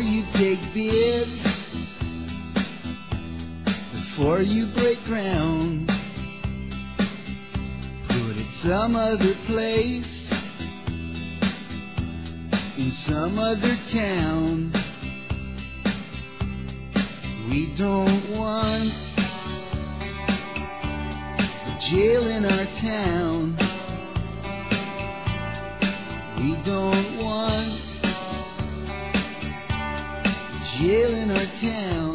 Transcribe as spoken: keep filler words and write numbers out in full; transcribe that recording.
you take bids, before you break ground, put it some other place, in some other town. We don't want a jail in our town. We don't want a jail in our town.